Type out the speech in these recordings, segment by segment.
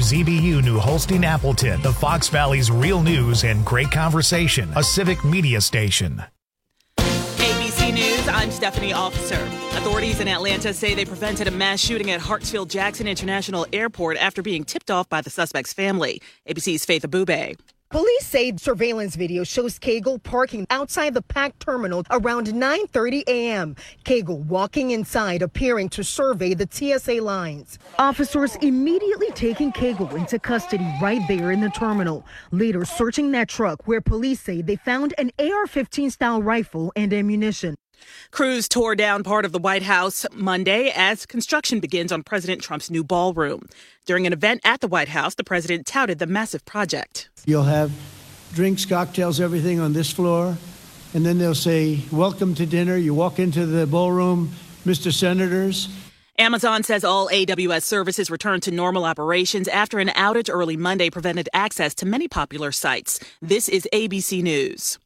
WZBU New Holstein Appleton, the Fox Valley's real news and great conversation, a civic media station. ABC News, I'm Stephanie Officer. Authorities in Atlanta say they prevented a mass shooting at Hartsfield-Jackson International Airport after being tipped off by the suspect's family. ABC's Faith Abube. Police say surveillance video shows Cagle parking outside the packed terminal around 9:30 a.m. Cagle walking inside, appearing to survey the TSA lines. Officers immediately taking Cagle into custody right there in the terminal. Later searching that truck where police say they found an AR-15 style rifle and ammunition. Crews tore down part of the White House Monday as construction begins on President Trump's new ballroom. During an event at the White House, the president touted the massive project. You'll have drinks, cocktails, everything on this floor. And then they'll say, welcome to dinner. You walk into the ballroom, Mr. Senators. Amazon says all AWS services returned to normal operations after an outage early Monday prevented access to many popular sites. This is ABC News.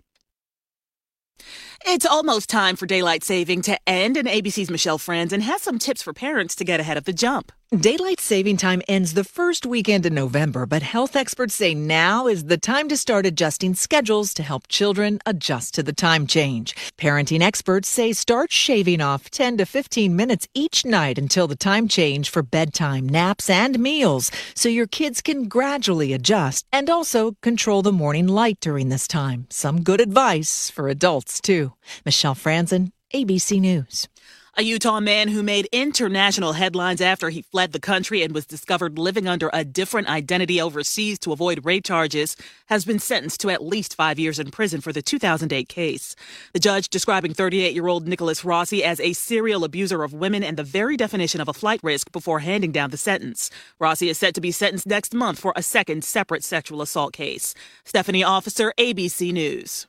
It's almost time for daylight saving to end, and ABC's Michelle Franzen has some tips for parents to get ahead of the jump. Daylight saving time ends the first weekend in November, but health experts say now is the time to start adjusting schedules to help children adjust to the time change. Parenting experts say start shaving off 10 to 15 minutes each night until the time change for bedtime, naps, and meals, so your kids can gradually adjust and also control the morning light during this time. Some good advice for adults, too. Michelle Franzen, ABC News. A Utah man who made international headlines after he fled the country and was discovered living under a different identity overseas to avoid rape charges has been sentenced to at least 5 years in prison for the 2008 case. The judge describing 38-year-old Nicholas Rossi as a serial abuser of women and the very definition of a flight risk before handing down the sentence. Rossi is set to be sentenced next month for a second separate sexual assault case. Stephanie Officer, ABC News.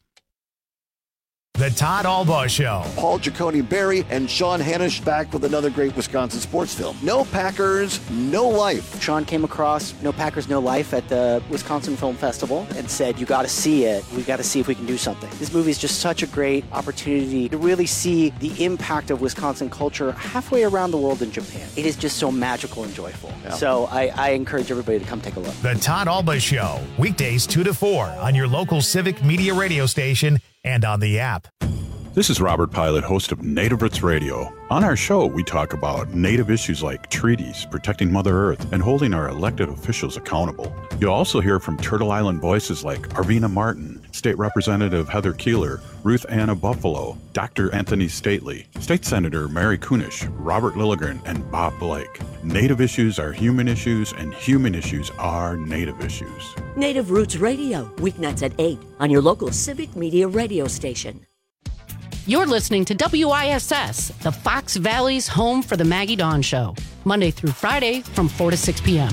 The Todd Albaugh Show. Paul Giacone Barry and Sean Hanisch back with another great Wisconsin sports film. No Packers, No Life. Sean came across No Packers, No Life at the Wisconsin Film Festival and said, you got to see it. We got to see if we can do something. This movie is just such a great opportunity to really see the impact of Wisconsin culture halfway around the world in Japan. It is just so magical and joyful. Yeah. So I encourage everybody to come take a look. The Todd Albaugh Show, weekdays 2 to 4 on your local civic media radio station and on the app. This is Robert Pilot, host of Native Roots Radio. On our show, we talk about Native issues like treaties, protecting Mother Earth, and holding our elected officials accountable. You'll also hear from Turtle Island voices like Arvina Martin, State Representative Heather Keeler, Ruth Anna Buffalo, Dr. Anthony Stately, State Senator Mary Kunish, Robert Lilligren, and Bob Blake. Native issues are human issues, and human issues are Native issues. Native Roots Radio, weeknights at 8 on your local civic media radio station. You're listening to WISS, the Fox Valley's home for the Maggie Dawn Show, Monday through Friday from 4 to 6 p.m.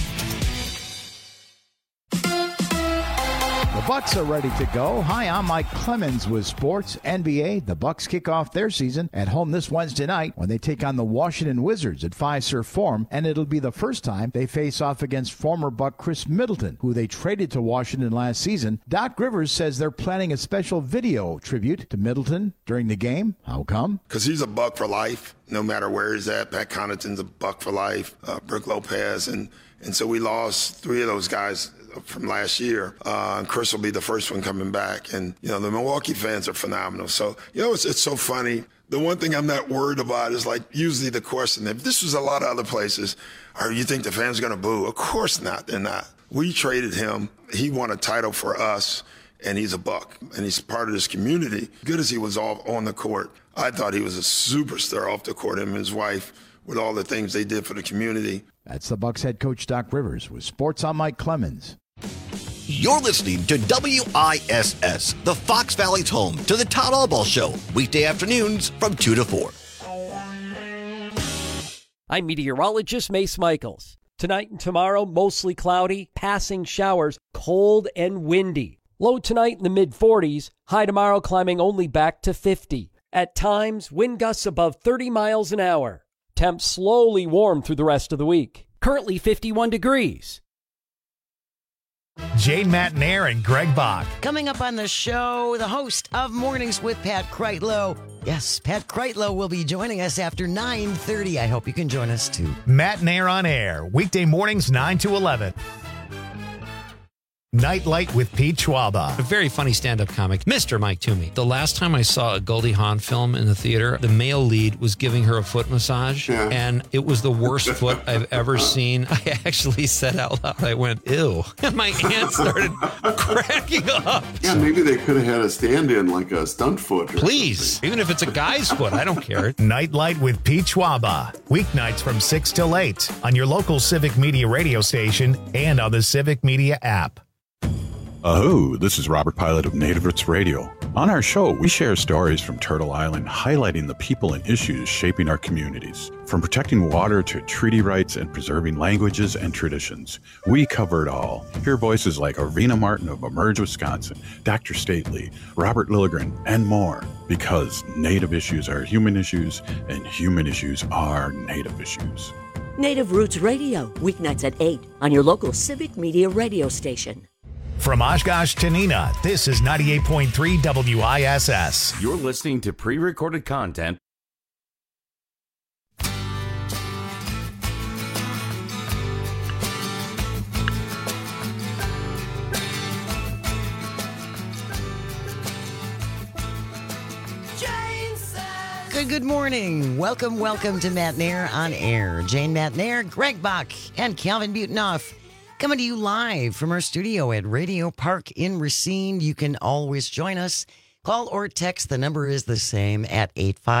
The Bucks are ready to go. Hi, I'm Mike Clemens with Sports NBA. The Bucks kick off their season at home this Wednesday night when they take on the Washington Wizards at Fiserv Forum, and it'll be the first time they face off against former Buck Chris Middleton, who they traded to Washington last season. Doc Rivers says they're planning a special video tribute to Middleton during the game. How come? Because he's a Buck for life, no matter where he's at. Pat Connaughton's a Buck for life, Brooke Lopez, and so we lost 3 of those guys from last year. Chris will be the first one coming back. And, the Milwaukee fans are phenomenal. So, it's so funny. The one thing I'm not worried about is, usually the question, if this was a lot of other places, you think the fans are going to boo? Of course not. They're not. We traded him. He won a title for us, and he's a Buck. And he's part of this community. Good as he was on the court, I thought he was a superstar off the court, him and his wife, with all the things they did for the community. That's the Bucks head coach Doc Rivers with Sports on Mike Clemens. You're listening to WISS, the Fox Valley's home to the Todd Albaugh Show, weekday afternoons from 2 to 4. I'm meteorologist Mace Michaels. Tonight and tomorrow, mostly cloudy, passing showers, cold and windy. Low tonight in the mid-40s, high tomorrow climbing only back to 50. At times, wind gusts above 30 miles an hour. Temps slowly warm through the rest of the week. Currently 51 degrees. Jane Matnair and Greg Bach. Coming up on the show, the host of Mornings with Pat Kreitlow. Yes, Pat Kreitlow will be joining us after 9:30. I hope you can join us too. Matnair on Air, weekday mornings 9 to 11. Nightlight with Pete Schwaba. A very funny stand-up comic, Mr. Mike Toomey. The last time I saw a Goldie Hawn film in the theater, the male lead was giving her a foot massage, and it was the worst foot I've ever seen. I actually said out loud, I went, ew. And my aunt started cracking up. Yeah, maybe they could have had a stand-in, like a stunt foot. Please, even if it's a guy's foot, I don't care. Nightlight with Pete Schwaba. Weeknights from 6 till 8 on your local Civic Media radio station and on the Civic Media app. Oh, this is Robert Pilot of Native Roots Radio. On our show, we share stories from Turtle Island, highlighting the people and issues shaping our communities. From protecting water to treaty rights and preserving languages and traditions, we cover it all. Hear voices like Arvina Martin of Emerge, Wisconsin, Dr. Stately, Robert Lilligren, and more. Because Native issues are human issues, and human issues are Native issues. Native Roots Radio, weeknights at 8 on your local Civic Media radio station. From Oshkosh to Neenah, this is 98.3 WISS. You're listening to pre-recorded content. Good morning. Welcome to Matnair on Air. Jane Matnair, Greg Bach, and Calvin Butenhoff. Coming to you live from our studio at Radio Park in Racine. You can always join us. Call or text. The number is the same at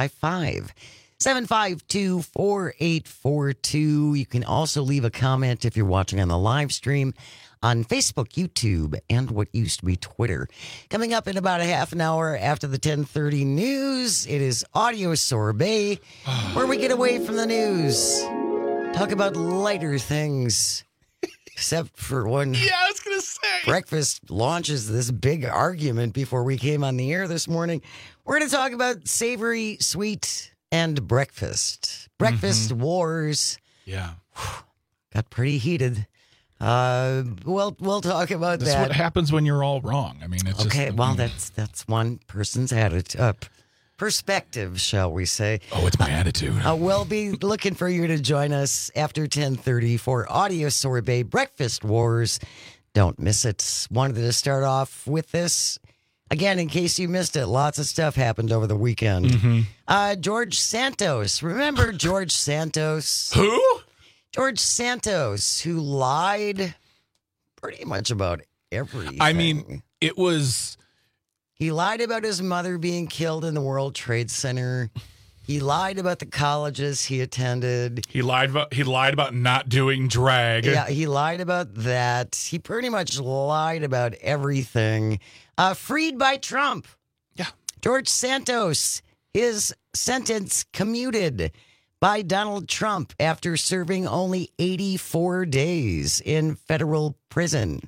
855-752-4842. You can also leave a comment if you're watching on the live stream on Facebook, YouTube, and what used to be Twitter. Coming up in about a half an hour after the 10:30 news, it is Audio Sorbet, where we get away from the news. Talk about lighter things. Except for when I was going to say breakfast launches this big argument before we came on the air this morning. We're going to talk about savory, sweet, and breakfast. Breakfast wars. Yeah. Got pretty heated. We'll talk about that. That's what happens when you're all wrong. I mean, it's okay. Well, that's one person's attitude. Perspective, shall we say. Oh, it's my attitude. We'll be looking for you to join us after 10:30 for Audio Sorbet Breakfast Wars. Don't miss it. Wanted to start off with this. Again, in case you missed it, lots of stuff happened over the weekend. George Santos. Remember George Santos? Who? George Santos, who lied pretty much about everything. I mean, it was... He lied about his mother being killed in the World Trade Center. He lied about the colleges he attended. He lied about not doing drag. Yeah, he lied about that. He pretty much lied about everything. Freed by Trump. Yeah. George Santos, his sentence commuted by Donald Trump after serving only 84 days in federal prison.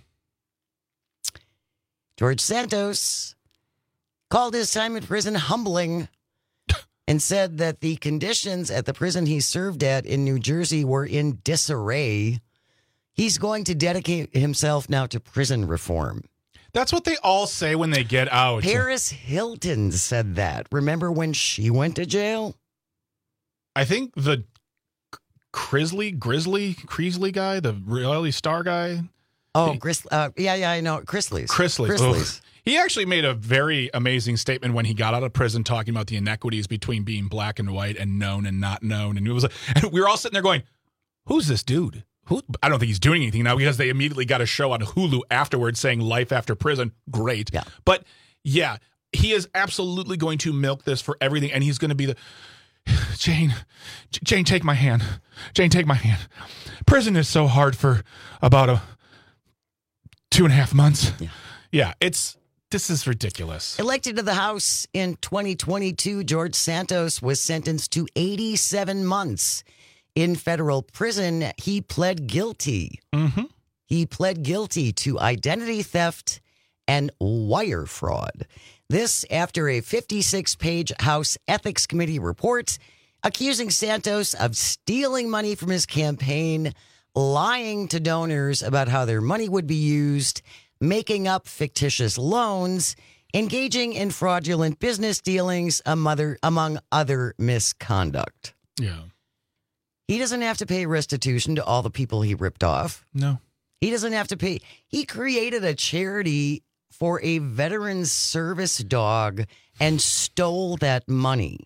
George Santos called his time in prison humbling and said that the conditions at the prison he served at in New Jersey were in disarray. He's going to dedicate himself now to prison reform. That's what they all say when they get out. Paris Hilton said that. Remember when she went to jail? I think the Creasley guy, the reality star guy. Oh, yeah, I know. Chrisley's. He actually made a very amazing statement when he got out of prison, talking about the inequities between being black and white and known and not known. And it was, and we were all sitting there going, "Who's this dude? I don't think he's doing anything now," because they immediately got a show on Hulu afterwards saying "Life After Prison." Great, yeah. But yeah, he is absolutely going to milk this for everything, and he's going to be the Jane, take my hand. Jane, take my hand. Prison is so hard for about 2.5 months. Yeah, this is ridiculous. Elected to the House in 2022, George Santos was sentenced to 87 months in federal prison. He pled guilty. He pled guilty to identity theft and wire fraud. This after a 56-page House Ethics Committee report accusing Santos of stealing money from his campaign lying to donors about how their money would be used, making up fictitious loans, engaging in fraudulent business dealings, among other misconduct. Yeah. He doesn't have to pay restitution to all the people he ripped off. No. He doesn't have to pay. He created a charity for a veteran's service dog and stole that money.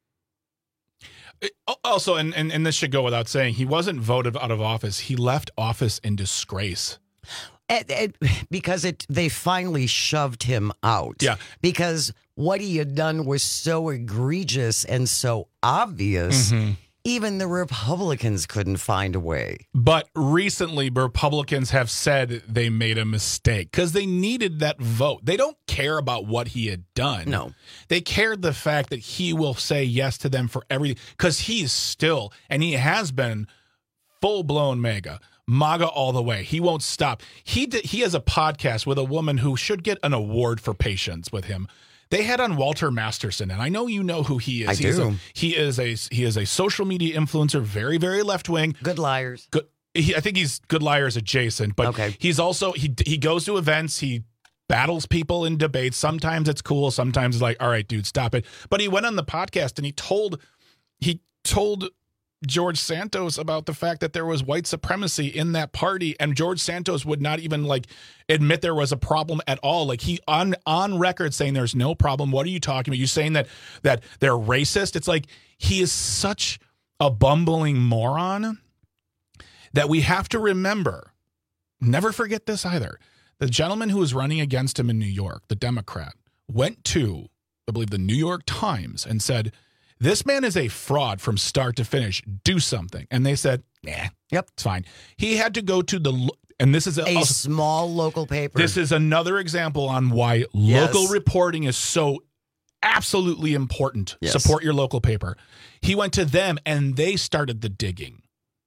Also, and this should go without saying, he wasn't voted out of office. He left office in disgrace. Because they finally shoved him out. Yeah. Because what he had done was so egregious and so obvious, even the Republicans couldn't find a way. But recently, Republicans have said they made a mistake because they needed that vote. They don't care about what he had done. No. They cared the fact that he will say yes to them for everything, because he's still, and he has been, full-blown MAGA all the way. He won't stop. He has a podcast with a woman who should get an award for patience with him. They had on Walter Masterson, and I know you know who he is. I do. He is a social media influencer, very, very left-wing. Good liars. Good. I think he's Good Liars adjacent, but okay. He's also, he goes to events, he battles people in debates. Sometimes it's cool, sometimes it's like, all right, dude, stop it. But he went on the podcast and he told George Santos about the fact that there was white supremacy in that party, and George Santos would not even admit there was a problem at all. Like, he on record saying there's no problem. What are you talking about? You saying that they're racist? It's like, he is such a bumbling moron that we have to remember. Never forget this either. The gentleman who was running against him in New York, the Democrat, went to, I believe, the New York Times and said, this man is a fraud from start to finish. Do something. And they said, nah, yep, it's fine. He had to go to and this is a small local paper. This is another example on why local reporting is so absolutely important. Yes. Support your local paper. He went to them and they started the digging.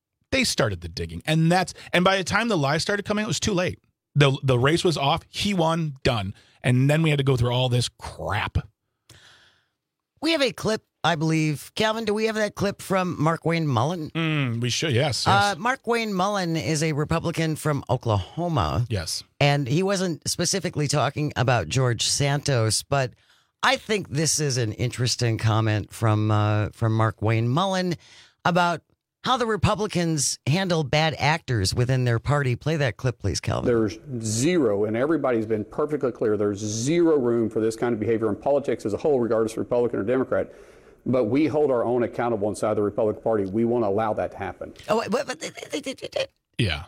And by the time the lies started coming out, it was too late. The race was off. He won, done. And then we had to go through all this crap. We have a clip, I believe. Calvin, do we have that clip from Markwayne Mullin? We should, yes. Markwayne Mullin is a Republican from Oklahoma. Yes. And he wasn't specifically talking about George Santos, but I think this is an interesting comment from Markwayne Mullin about how the Republicans handle bad actors within their party. Play that clip, please, Calvin. There's zero, and everybody's been perfectly clear, there's zero room for this kind of behavior in politics as a whole, regardless of Republican or Democrat. But we hold our own accountable inside the Republican Party. We won't allow that to happen. Oh, yeah.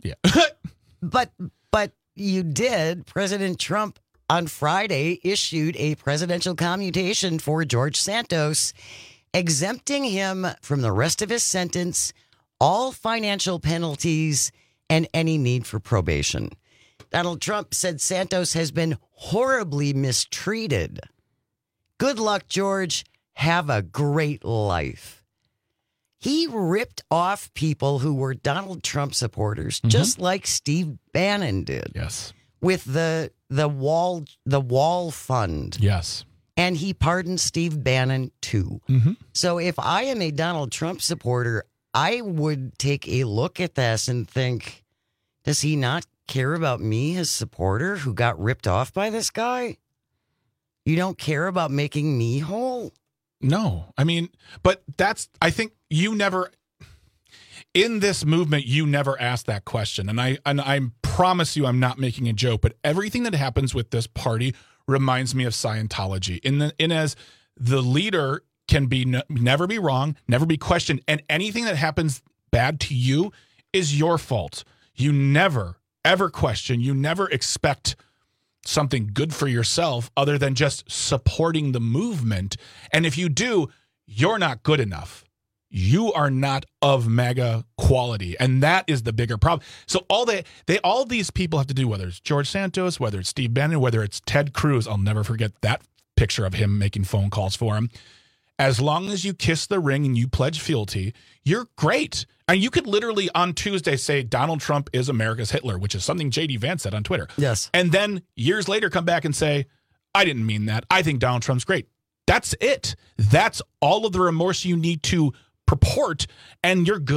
But you did. President Trump on Friday issued a presidential commutation for George Santos, exempting him from the rest of his sentence, all financial penalties, and any need for probation. Donald Trump said Santos has been horribly mistreated. Good luck, George. Have a great life. He ripped off people who were Donald Trump supporters, just like Steve Bannon did. Yes. With the wall fund. Yes. And he pardoned Steve Bannon, too. So if I am a Donald Trump supporter, I would take a look at this and think, does he not care about me, his supporter, who got ripped off by this guy? You don't care about making me whole? No. I mean, but I think you never, in this movement, you never asked that question. And I promise you I'm not making a joke, but everything that happens with this party reminds me of Scientology. In as the leader can be never be wrong, never be questioned, and anything that happens bad to you is your fault. You never, ever question. You never expect something good for yourself other than just supporting the movement. And if you do, you're not good enough. You are not of MAGA quality. And that is the bigger problem. So all these people have to do, whether it's George Santos, whether it's Steve Bannon, whether it's Ted Cruz, I'll never forget that picture of him making phone calls for him. As long as you kiss the ring and you pledge fealty, you're great. And you could literally on Tuesday say Donald Trump is America's Hitler, which is something J.D. Vance said on Twitter. Yes. And then years later come back and say, I didn't mean that. I think Donald Trump's great. That's it. That's all of the remorse you need to purport, and you're good.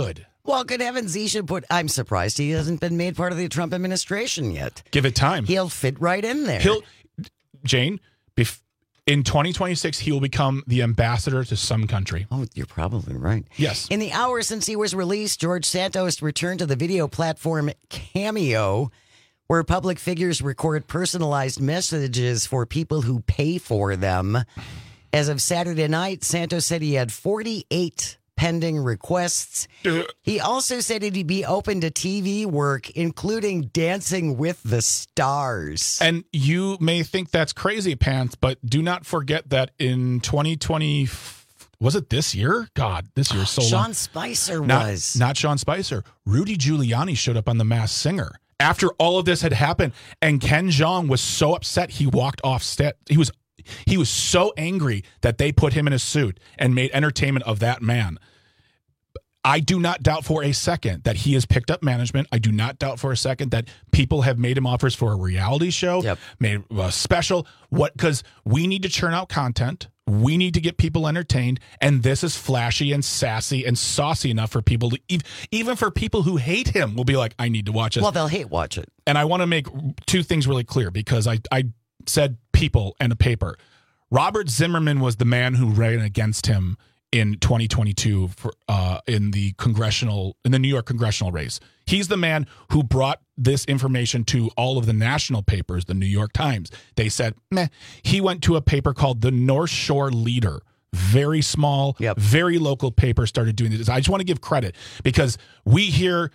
Well, good heavens, he should put. I'm surprised he hasn't been made part of the Trump administration yet. Give it time. He'll fit right in there. Jane, in 2026, he will become the ambassador to some country. Oh, you're probably right. Yes. In the hours since he was released, George Santos returned to the video platform Cameo, where public figures record personalized messages for people who pay for them. As of Saturday night, Santos said he had 48 pending requests. He also said he'd be open to TV work, including Dancing with the Stars. And you may think that's crazy pants, but do not forget that in 2020, was it this year? God, this year is so long. Sean Spicer was. Not Sean Spicer. Rudy Giuliani showed up on The Masked Singer. After all of this had happened, and Ken Jeong was so upset he walked off set. He was so angry that they put him in a suit and made entertainment of that man. I do not doubt for a second that he has picked up management. I do not doubt for a second that people have made him offers for a reality show, made a special. Because we need to churn out content. We need to get people entertained. And this is flashy and sassy and saucy enough for people to, even for people who hate him, will be like, I need to watch this. Well, they'll hate watch it. And I want to make two things really clear, because I said people and a paper. Robert Zimmerman was the man who ran against him in 2022 for in the New York congressional race. He's the man who brought this information to all of the national papers, the New York Times. They said, meh. He went to a paper called the North Shore Leader. Very small, very local paper, started doing this. I just want to give credit, because we here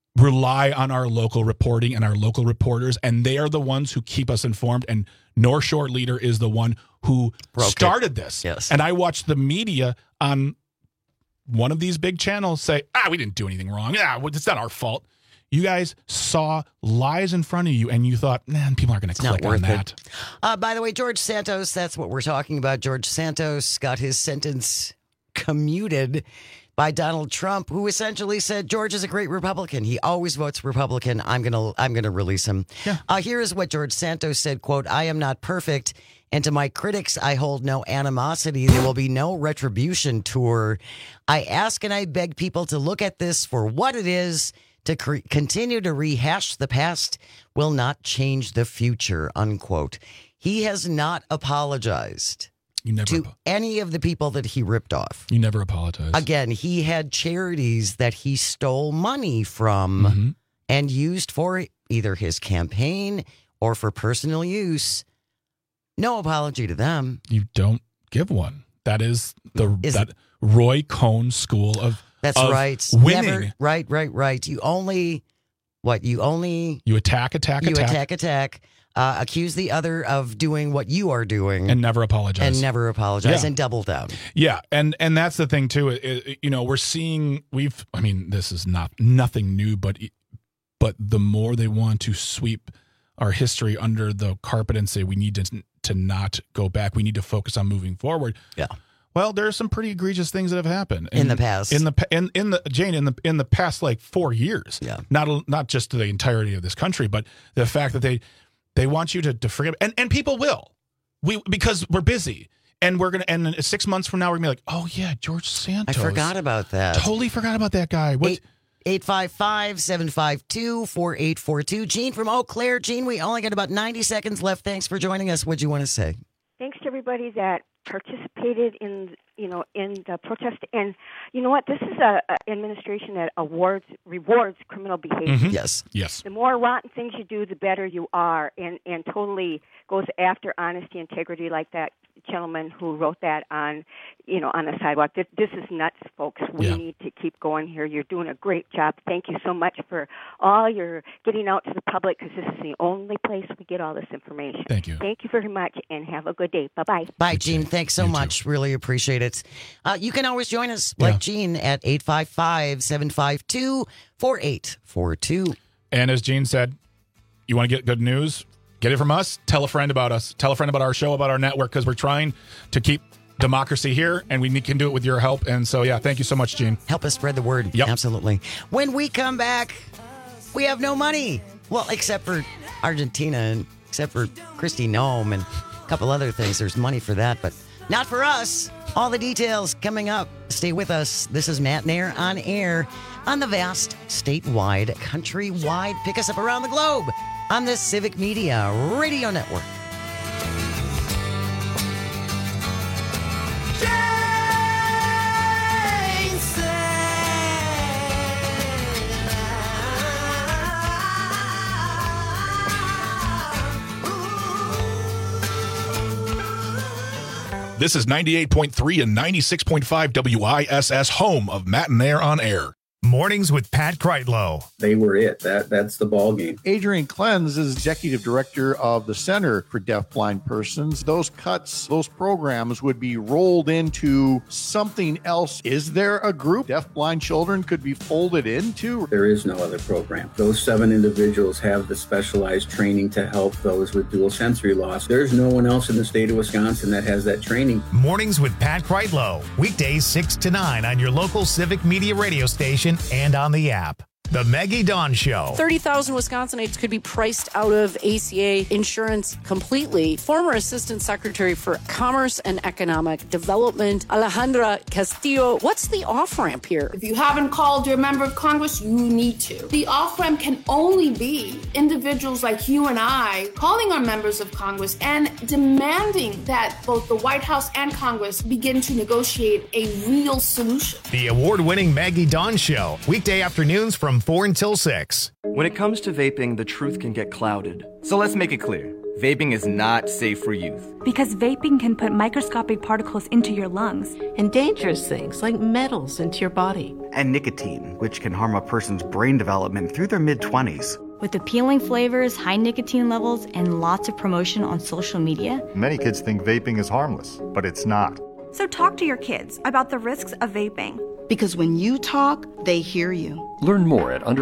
rely on our local reporting and our local reporters, and they are the ones who keep us informed. And North Shore Leader is the one who started this. Yes. And I watched the media on one of these big channels say, we didn't do anything wrong. It's not our fault. You guys saw lies in front of you, and you thought, man, people aren't going to click on that. By the way, George Santos, that's what we're talking about. George Santos got his sentence commuted by Donald Trump, who essentially said George is a great Republican. He always votes Republican. I'm gonna release him. Yeah. Here is what George Santos said, quote, I am not perfect, and to my critics, I hold no animosity. There will be no retribution tour. I ask and I beg people to look at this for what it is. To continue to rehash the past will not change the future, unquote. He has not apologized to any of the people that he ripped off. You never apologize. Again, he had charities that he stole money from and used for either his campaign or for personal use. No apology to them. You don't give one. That is that Roy Cohn school of That's right. Winning. Never, right. You attack. Accuse the other of doing what you are doing. And never apologize. And double down. Yeah. And that's the thing, too. We're seeing, this is nothing new, but the more they want to sweep our history under the carpet and say we need to not go back, we need to focus on moving forward. Yeah. Well, there are some pretty egregious things that have happened in the past. In the past, like 4 years. Yeah. Not just to the entirety of this country, but the fact that they want you to forget, and people will, because we're busy, and we're gonna, and 6 months from now we're gonna be like, oh yeah, George Santos. I forgot about that. Totally forgot about that guy. 855-752-4842. Gene from Eau Claire. Gene, we only got about 90 seconds left. Thanks for joining us. What'd you want to say? Thanks to everybody that participated in the protest. And you know what? This is a administration that rewards criminal behavior. Mm-hmm. Yes. The more rotten things you do, the better you are, and totally goes after honesty, integrity, like that gentleman who wrote that on the sidewalk. This is nuts, folks. We need to keep going here. You're doing a great job. Thank you so much for all your getting out to the public, because this is the only place we get all this information. Thank you. Thank you very much, and have a good day. Bye-bye. Bye, Gene. Thanks so much. Really appreciate it. You can always join us, like Gene, at 855-752-4842. And as Gene said, you want to get good news? Get it from us. Tell a friend about us. Tell a friend about our show, about our network, because we're trying to keep democracy here, and we can do it with your help. And so, thank you so much, Gene. Help us spread the word. Yep. Absolutely. When we come back, we have no money. Well, except for Argentina, and except for Kristi Noem and a couple other things. There's money for that, but not for us. All the details coming up. Stay with us. This is Matt Nair on air on the vast, statewide, countrywide. Pick us up around the globe on the Civic Media Radio Network. This is 98.3 and 96.5 WISS, home of Matt and Nair on air. Mornings with Pat Kreitlow. They were it. That's the ball game. Adrian Klenz is executive director of the Center for Deafblind Persons. Those cuts, those programs would be rolled into something else. Is there a group deafblind children could be folded into? There is no other program. Those 7 individuals have the specialized training to help those with dual sensory loss. There's no one else in the state of Wisconsin that has that training. Mornings with Pat Kreitlow. Weekdays 6 to 9 on your local Civic Media radio station and on the app. The Maggie Dawn Show. 30,000 Wisconsinites could be priced out of ACA insurance completely. Former Assistant Secretary for Commerce and Economic Development, Alejandra Castillo. What's the off-ramp here? If you haven't called your member of Congress, you need to. The off-ramp can only be individuals like you and I calling our members of Congress and demanding that both the White House and Congress begin to negotiate a real solution. The award-winning Maggie Dawn Show. Weekday afternoons from 4 until 6. When it comes to vaping, the truth can get clouded. So let's make it clear. Vaping is not safe for youth. Because vaping can put microscopic particles into your lungs. And dangerous things like metals into your body. And nicotine, which can harm a person's brain development through their mid-20s. With appealing flavors, high nicotine levels, and lots of promotion on social media. Many kids think vaping is harmless, but it's not. So talk to your kids about the risks of vaping. Because when you talk, they hear you. Learn more at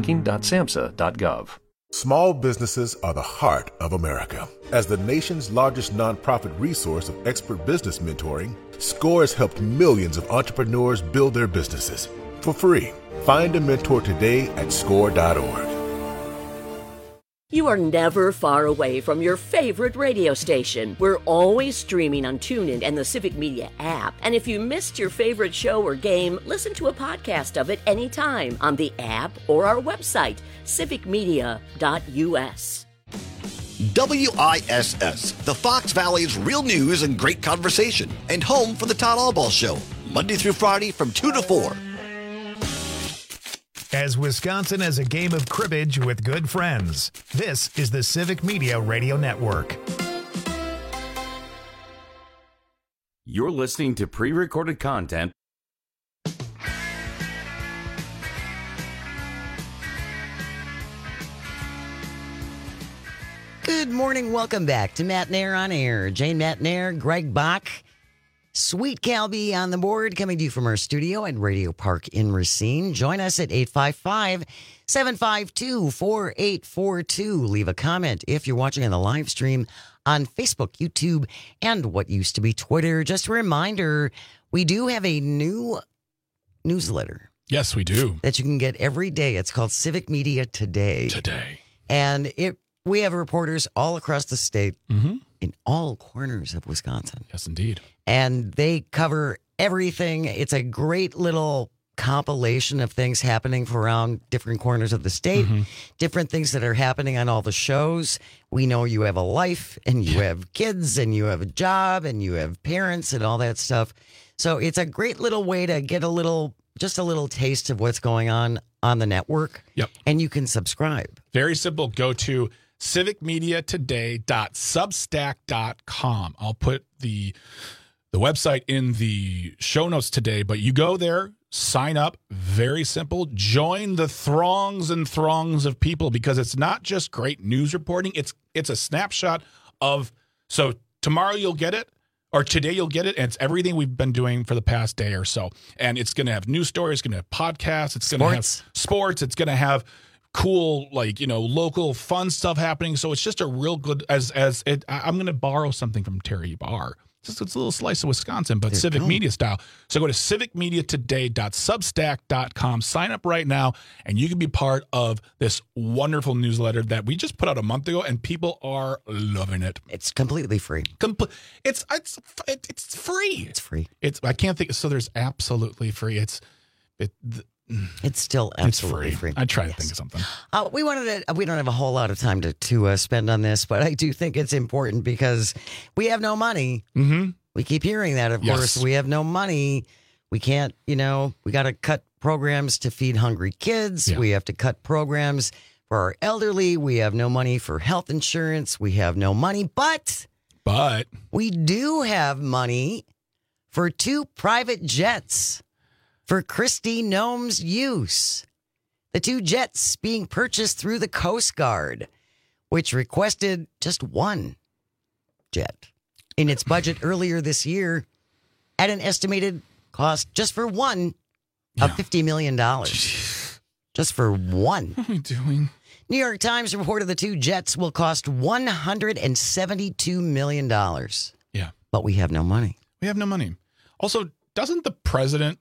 underagedrinking.samhsa.gov. Small businesses are the heart of America. As the nation's largest nonprofit resource of expert business mentoring, SCORE has helped millions of entrepreneurs build their businesses for free. Find a mentor today at score.org. You are never far away from your favorite radio station. We're always streaming on TuneIn and the Civic Media app. And if you missed your favorite show or game, listen to a podcast of it anytime on the app or our website, civicmedia.us. WISS, the Fox Valley's real news and great conversation, and home for the Todd Albaugh Show, Monday through Friday from 2 to 4. As Wisconsin has a game of cribbage with good friends, this is the Civic Media Radio Network. You're listening to pre-recorded content. Good morning. Welcome back to Matt Nair on air. Jane Matt Nair, Greg Bach, Sweet Calby on the board, coming to you from our studio at Radio Park in Racine. Join us at 855-752-4842. Leave a comment if you're watching on the live stream on Facebook, YouTube, and what used to be Twitter. Just a reminder, we do have a new newsletter. Yes, we do. That you can get every day. It's called Civic Media Today. And we have reporters all across the state, in all corners of Wisconsin. Yes, indeed. And they cover everything. It's a great little compilation of things happening around different corners of the state, different things that are happening on all the shows. We know you have a life, and you have kids, and you have a job, and you have parents, and all that stuff. So it's a great little way to get just a little taste of what's going on the network. Yep. And you can subscribe. Very simple. Go to civicmediatoday.substack.com. I'll put the website in the show notes today, but you go there, sign up, very simple. Join the throngs and throngs of people, because it's not just great news reporting. It's a snapshot of, so tomorrow you'll get it, or today you'll get it, and it's everything we've been doing for the past day or so. And it's going to have news stories, it's going to have podcasts, it's going to have sports, it's going to have cool, local fun stuff happening. So it's just a real good, I'm going to borrow something from Terry Barr. It's a little slice of Wisconsin, but civic media style. So go to civicmediatoday.substack.com. Sign up right now, and you can be part of this wonderful newsletter that we just put out a month ago, and people are loving it. It's completely free. It's free. It's free. I can't think. So there's absolutely free. It's still absolutely free. I try to think of something. We don't have a whole lot of time to spend on this, but I do think it's important because we have no money. Mm-hmm. We keep hearing that, of course. We have no money. We can't, we got to cut programs to feed hungry kids. Yeah. We have to cut programs for our elderly. We have no money for health insurance. We have no money, but we do have money for 2 private jets for Kristi Noem's use. The 2 jets being purchased through the Coast Guard, which requested just 1 jet in its budget earlier this year at an estimated cost just for one of $50 million. Just for one. What are we doing? New York Times reported the 2 jets will cost $172 million. Yeah. But we have no money. We have no money. Also, doesn't the president,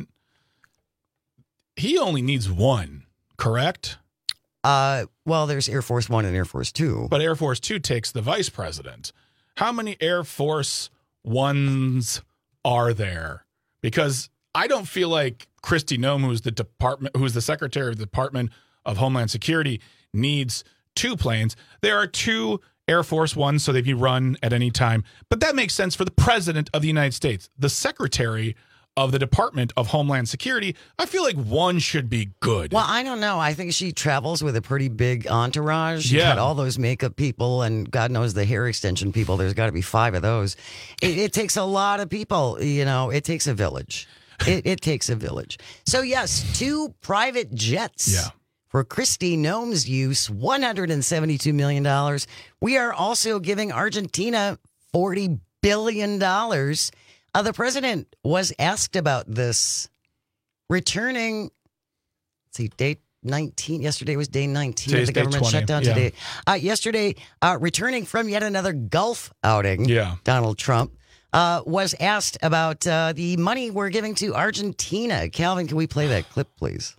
he only needs 1, correct? Well, there's Air Force One and Air Force Two. But Air Force Two takes the vice president. How many Air Force Ones are there? Because I don't feel like Kristi Noem, who's the Secretary of the Department of Homeland Security, needs 2 planes. There are 2 Air Force Ones, so they can run at any time. But that makes sense for the President of the United States. The Secretary of the Department of Homeland Security, I feel like 1 should be good. Well, I don't know. I think she travels with a pretty big entourage. She's got all those makeup people and God knows the hair extension people. There's got to be 5 of those. It takes a lot of people. It takes a village. It takes a village. So, yes, 2 private jets. Yeah. For Kristi Noem's use, $172 million. We are also giving Argentina $40 billion. The president was asked about this. Returning, day 19. Yesterday was day 19 of the government shutdown today. Yesterday, returning from yet another Gulf outing, Donald Trump was asked about the money we're giving to Argentina. Calvin, can we play that clip, please?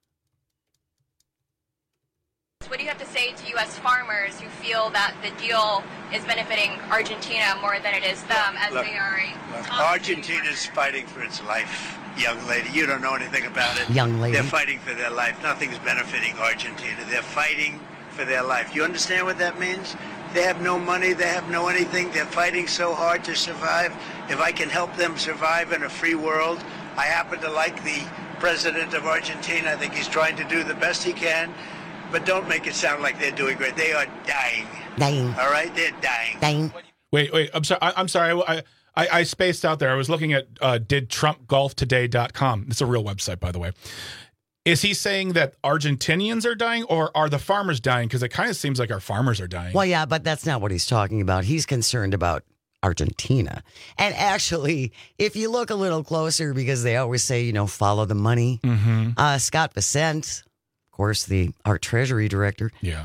What do you have to say to U.S. farmers who feel that the deal is benefiting Argentina more than it is them, they are Argentina's fighting for its life, young lady. You don't know anything about it. Young lady. They're fighting for their life. Nothing's benefiting Argentina. They're fighting for their life. You understand what that means? They have no money. They have no anything. They're fighting so hard to survive. If I can help them survive in a free world, I happen to like the president of Argentina. I think he's trying to do the best he can. But don't make it sound like they're doing great. They are dying. Dying. All right? They're dying. Dying. Wait. I'm sorry. I spaced out there. I was looking at didtrumpgolftoday.com. It's a real website, by the way. Is he saying that Argentinians are dying, or are the farmers dying? Because it kind of seems like our farmers are dying. Well, yeah, but that's not what he's talking about. He's concerned about Argentina. And actually, if you look a little closer, because they always say, follow the money. Mm-hmm. Scott Bessent, course, our Treasury Director. Yeah.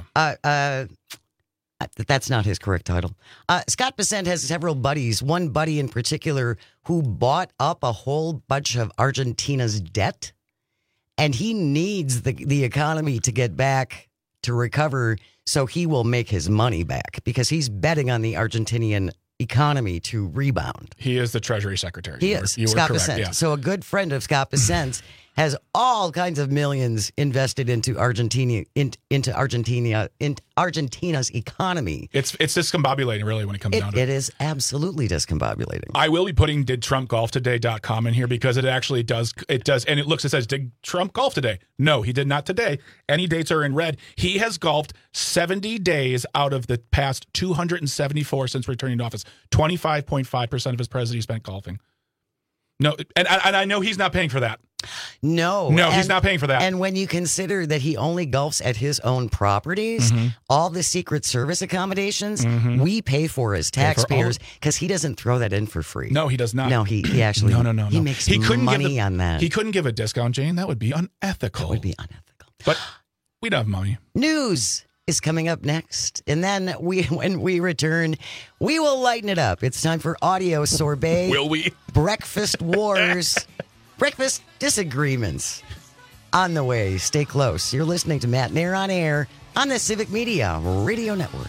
That's not his correct title. Scott Bessent has several buddies, one buddy in particular who bought up a whole bunch of Argentina's debt, and he needs the economy to get back to recover so he will make his money back because he's betting on the Argentinian economy to rebound. He is the Treasury Secretary. He is. You were Scott correct. Bessent. Yeah. So a good friend of Scott Bessent's has all kinds of millions invested into Argentina, into Argentina's economy. It's discombobulating, really, when it comes down to it. It is absolutely discombobulating. I will be putting didtrumpgolftoday.com in here because it actually does. It does, and it says, did Trump golf today? No, he did not today. Any dates are in red. He has golfed 70 days out of the past 274 since returning to office. 25.5% of his presidency spent golfing. No, and I know he's not paying for that. No, he's not paying for that. And when you consider that he only golfs at his own properties, all the Secret Service accommodations, we pay for as taxpayers because he doesn't throw that in for free. No, he does not. No, he actually no. He makes money on that. He couldn't give a discount, Jane. That would be unethical. That would be unethical. But we don't have money. News. is coming up next. And then when we return, we will lighten it up. It's time for Audio Sorbet. Will we? Breakfast Wars. Breakfast Disagreements. On the way. Stay close. You're listening to Matt Nair on Air on the Civic Media Radio Network.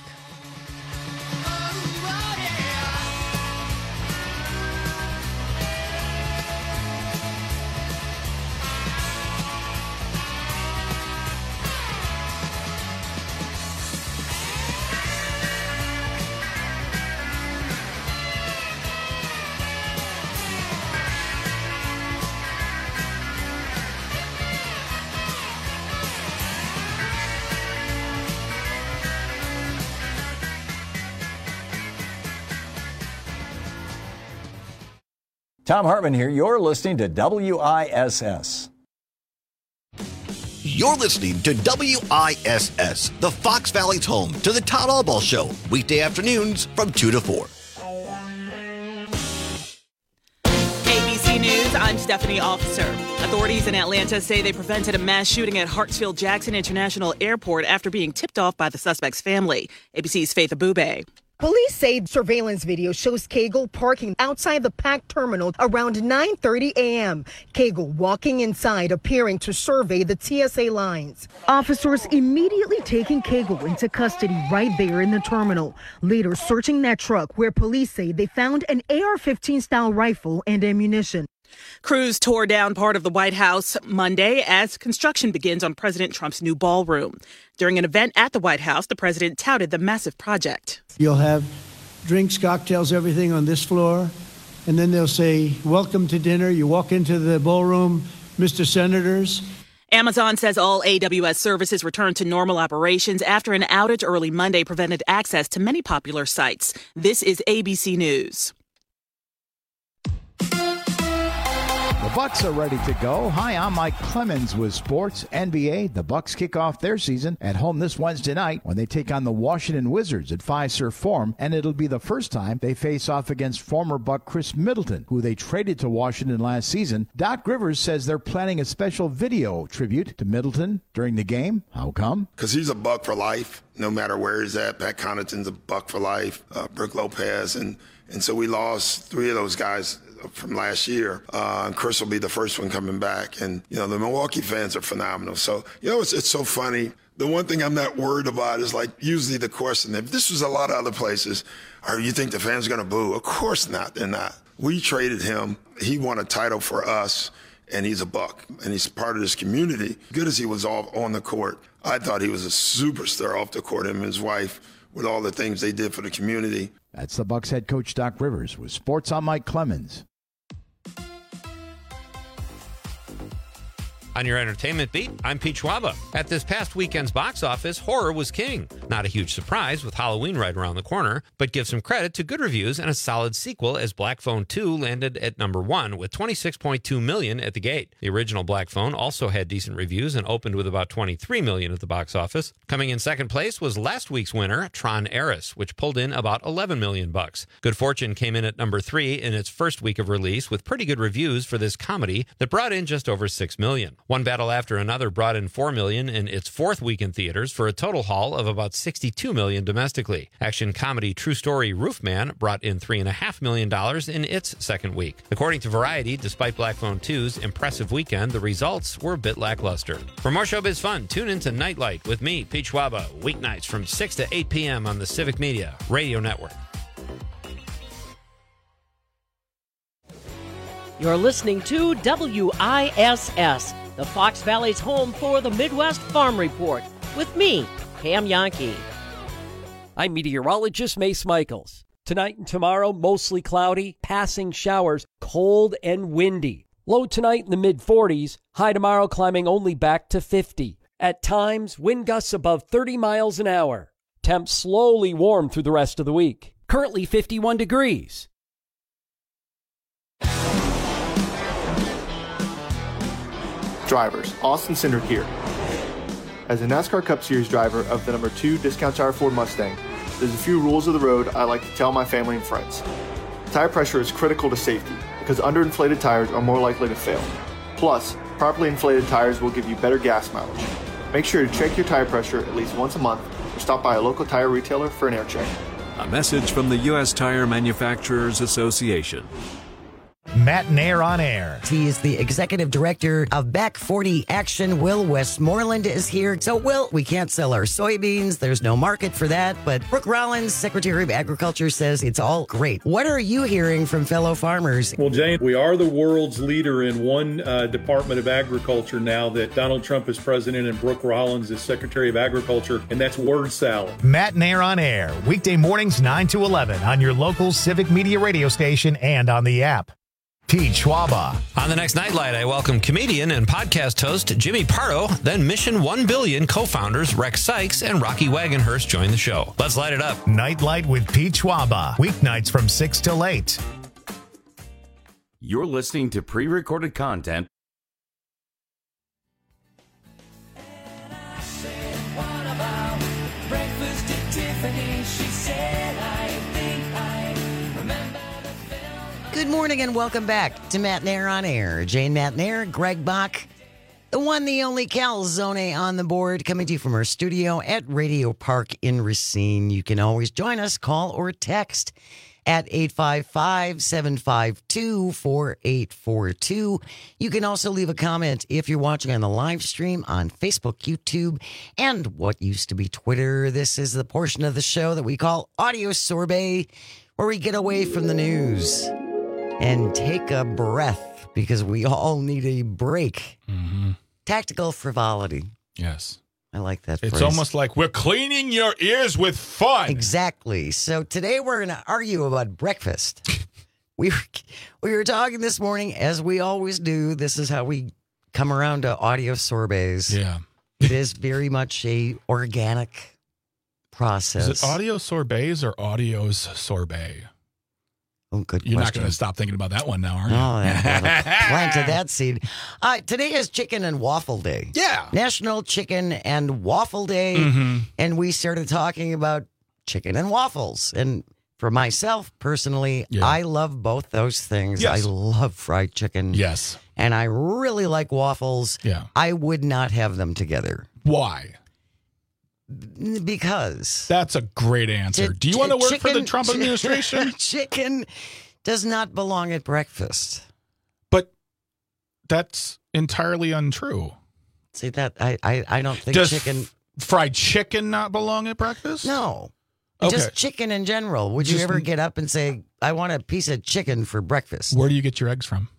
Tom Hartman here. You're listening to WISS. You're listening to WISS, the Fox Valley's home to the Todd Albaugh Show, weekday afternoons from 2 to 4. ABC News, I'm Stephanie Officer. Authorities in Atlanta say they prevented a mass shooting at Hartsfield-Jackson International Airport after being tipped off by the suspect's family. ABC's Faith Abube. Police say surveillance video shows Cagle parking outside the packed terminal around 9:30 a.m. Cagle walking inside, appearing to survey the TSA lines. Officers immediately taking Cagle into custody right there in the terminal. Later searching that truck where police say they found an AR-15 style rifle and ammunition. Crews tore down part of the White House Monday as construction begins on President Trump's new ballroom. During an event at the White House, the president touted the massive project. You'll have drinks, cocktails, everything on this floor, and then they'll say, "Welcome to dinner." You walk into the ballroom, Mr. Senators. Amazon says all AWS services returned to normal operations after an outage early Monday prevented access to many popular sites. This is ABC News. The Bucks are ready to go. Hi, I'm Mike Clemens with Sports NBA. The Bucks kick off their season at home this Wednesday night when they take on the Washington Wizards at Fiserv Forum, and it'll be the first time they face off against former Buck Chris Middleton, who they traded to Washington last season. Doc Rivers says they're planning a special video tribute to Middleton during the game. How come? Because he's a Buck for life, no matter where he's at. Pat Connaughton's a Buck for life, Brook Lopez, and so we lost three of those guys from last year. Chris will be the first one coming back. And, the Milwaukee fans are phenomenal. So, it's so funny. The one thing I'm not worried about is, usually the question, if this was a lot of other places, or you think the fans are going to boo? Of course not. They're not. We traded him. He won a title for us, and he's a Buck. And he's part of this community. Good as he was on the court, I thought he was a superstar off the court, him and his wife, with all the things they did for the community. That's the Bucks head coach, Doc Rivers, with Sports on Mike Clemens. On your entertainment beat, I'm Pete Schwaba. At this past weekend's box office, horror was king. Not a huge surprise with Halloween right around the corner, but give some credit to good reviews and a solid sequel as Black Phone 2 landed at number 1 with $26.2 million at the gate. The original Black Phone also had decent reviews and opened with about $23 million at the box office. Coming in second place was last week's winner, Tron Ares, which pulled in about $11 million. Good Fortune came in at number 3 in its first week of release with pretty good reviews for this comedy that brought in just over $6 million. One Battle After Another brought in $4 million in its fourth week in theaters for a total haul of about $62 million domestically. Action comedy True Story Roofman brought in $3.5 million in its second week. According to Variety, despite Black Phone 2's impressive weekend, the results were a bit lackluster. For more showbiz fun, tune into Nightlight with me, Pete Schwaba, weeknights from 6 to 8 p.m. on the Civic Media Radio Network. You're listening to WISS, the Fox Valley's home for the Midwest Farm Report, with me, Pam Yankee. I'm meteorologist Mace Michaels. Tonight and tomorrow, mostly cloudy, passing showers, cold and windy. Low tonight in the mid-40s, high tomorrow climbing only back to 50. At times, wind gusts above 30 miles an hour. Temps slowly warm through the rest of the week. Currently 51 degrees. Drivers, Austin Cindric here. As a NASCAR Cup Series driver of the number 2 Discount Tire Ford Mustang, there's a few rules of the road I like to tell my family and friends. Tire pressure is critical to safety because underinflated tires are more likely to fail. Plus, properly inflated tires will give you better gas mileage. Make sure to check your tire pressure at least once a month or stop by a local tire retailer for an air check. A message from the U.S. Tire Manufacturers Association. Matt Nair on air. He is the executive director of Back 40 Action. Will Westmoreland is here. So, Will, we can't sell our soybeans. There's no market for that. But Brooke Rollins, Secretary of Agriculture, says it's all great. What are you hearing from fellow farmers? Well, Jane, we are the world's leader in one Department of Agriculture now that Donald Trump is president and Brooke Rollins is Secretary of Agriculture, and that's word salad. Matt Nair on air. Weekday mornings 9 to 11 on your local Civic Media radio station and on the app. Pete Schwaba. On the next Nightlight, I welcome comedian and podcast host Jimmy Pardo, then Mission 1 Billion co-founders Rex Sykes and Rocky Wagonhurst join the show. Let's light it up. Nightlight with Pete Schwaba. Weeknights from 6 till 8. You're listening to pre-recorded content. Good morning and welcome back to Matt Nair on air. Jane Matt Nair, Greg Bach, the one, the only Calzone on the board, coming to you from our studio at Radio Park in Racine. You can always join us, call or text at 855-752-4842. You can also leave a comment if you're watching on the live stream on Facebook, YouTube, and what used to be Twitter. This is the portion of the show that we call Audio Sorbet, where we get away from the news and take a breath, because we all need a break. Mm-hmm. Tactical frivolity. Yes. I like that It's phrase. almost like we're cleaning your ears with fun. Exactly. So today we're going to argue about breakfast. we were talking this morning, as we always do. This is how we come around to audio sorbets. Yeah. It is very much a organic process. Is it audio sorbets or audio's sorbet? Oh, good You're question. not going to stop thinking about that one now, are you? Oh, planted that seed. Today is Chicken and Waffle Day. Yeah. National Chicken and Waffle Day. Mm-hmm. And we started talking about chicken and waffles. And for myself, personally, I love both those things. Yes. I love fried chicken. Yes. And I really like waffles. Yeah. I would not have them together. Why? Because that's a great answer. Do you want to work for the Trump administration? Chicken does not belong at breakfast. But that's entirely untrue. See, that I don't think Does chicken fried chicken not belong at breakfast? No. Okay. Just chicken in general. Would you ever get up and say, I want a piece of chicken for breakfast? Where do you get your eggs from?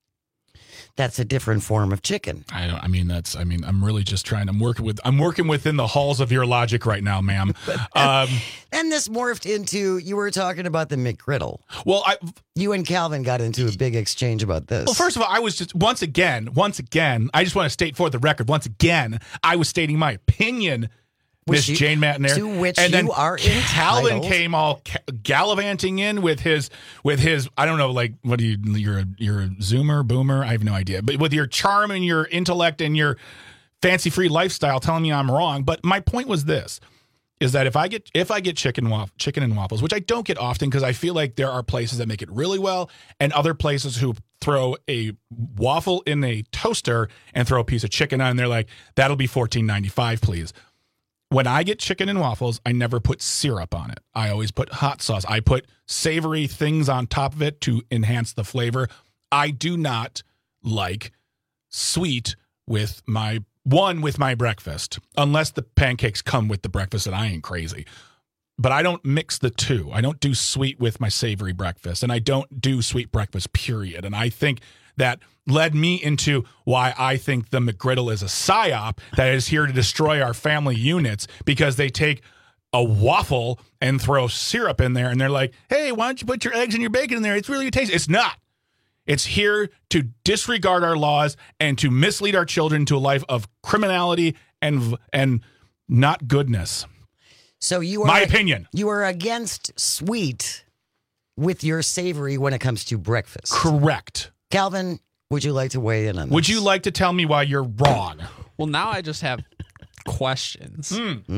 That's a different form of chicken. I'm really just trying. I'm working within the halls of your logic right now, ma'am. Then this morphed into, you were talking about the McGriddle. Well, you and Calvin got into a big exchange about this. Well, first of all, I was just once again, I just want to state for the record, once again, I was stating my opinion, Miss Jane Matt Nair, to which and then you are Calvin entitled. came all gallivanting in with his I don't know, like, what are you're a Zoomer, boomer, I have no idea, but with your charm and your intellect and your fancy free lifestyle, telling me I'm wrong. But my point was this: is that if I get chicken and waffles, which I don't get often because I feel like there are places that make it really well, and other places who throw a waffle in a toaster and throw a piece of chicken on, and they're like, that'll be $14.95, please. When I get chicken and waffles, I never put syrup on it. I always put hot sauce. I put savory things on top of it to enhance the flavor. I do not like sweet with my breakfast, unless the pancakes come with the breakfast, and I ain't crazy. But I don't mix the two. I don't do sweet with my savory breakfast, and I don't do sweet breakfast, period. And I think that led me into why I think the McGriddle is a psyop that is here to destroy our family units, because they take a waffle and throw syrup in there, and they're like, hey, why don't you put your eggs and your bacon in there? It's really tasty. It's not. It's here to disregard our laws and to mislead our children to a life of criminality and not goodness. So you are my opinion. You are against sweet with your savory when it comes to breakfast. Correct. Calvin, would you like to weigh in on this? Would you like to tell me why you're wrong? Well, now I just have questions.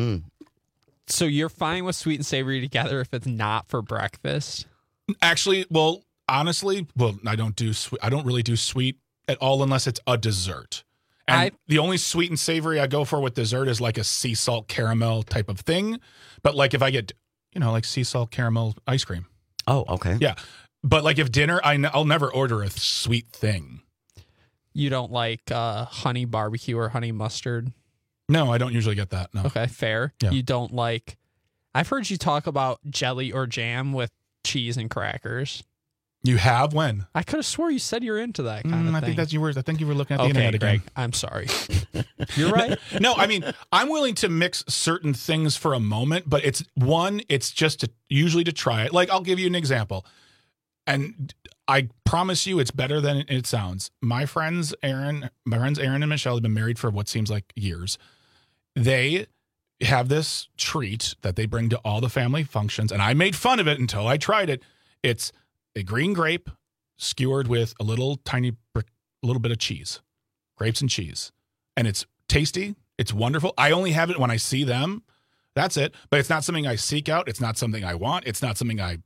So you're fine with sweet and savory together if it's not for breakfast? Actually, honestly, I don't really do sweet at all unless it's a dessert. And the only sweet and savory I go for with dessert is like a sea salt caramel type of thing. But like if I get, like sea salt caramel ice cream. Oh, okay. Yeah. But like if dinner, I'll never order a sweet thing. You don't like honey barbecue or honey mustard? No, I don't usually get that. No. Okay, fair. Yeah. You don't like... I've heard you talk about jelly or jam with cheese and crackers. You have? When? I could have swore you said you're into that kind of thing. I think that's your words. I think you were looking at the internet again. Greg, I'm sorry. You're right. No, I mean, I'm willing to mix certain things for a moment, but it's just usually to try it. Like, I'll give you an example. And I promise you it's better than it sounds. My friends Aaron and Michelle have been married for what seems like years. They have this treat that they bring to all the family functions, and I made fun of it until I tried it. It's a green grape skewered with a little bit of cheese, grapes and cheese. And it's tasty. It's wonderful. I only have it when I see them. That's it. But it's not something I seek out. It's not something I want. It's not something I,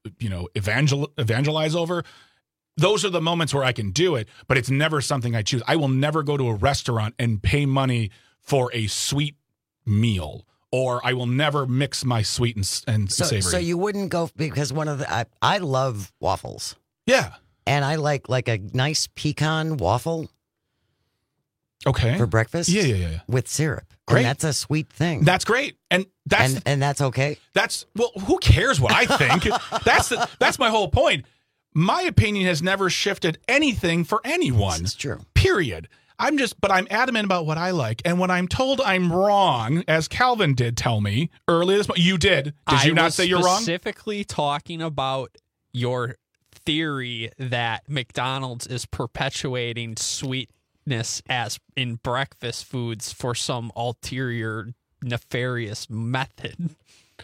evangelize over. Those are the moments where I can do it, but it's never something I choose. I will never go to a restaurant and pay money for a sweet meal. Or I will never mix my sweet and savory. So you wouldn't go, because I love waffles. Yeah. And I like a nice pecan waffle. Okay. For breakfast. Yeah. With syrup. Great. And that's a sweet thing. That's great. And that's okay. Who cares what I think? That's my whole point. My opinion has never shifted anything for anyone. It's true. Period. I'm adamant about what I like. And when I'm told I'm wrong, as Calvin did tell me earlier this month, you did. Did you not say you're wrong? Specifically talking about your theory that McDonald's is perpetuating sweetness as in breakfast foods for some ulterior nefarious method.